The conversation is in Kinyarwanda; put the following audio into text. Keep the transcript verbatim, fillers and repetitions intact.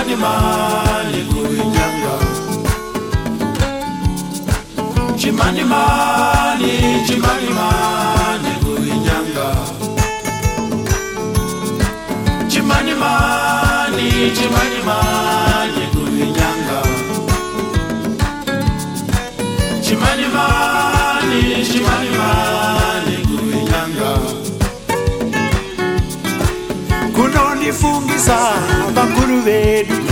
chimani mani kuinyanga chimani mani chimani mani kuinyanga chimani mani chimani mani kuinyanga chimani mani chimani mani kuinyanga kunonifungisa bakuru bedu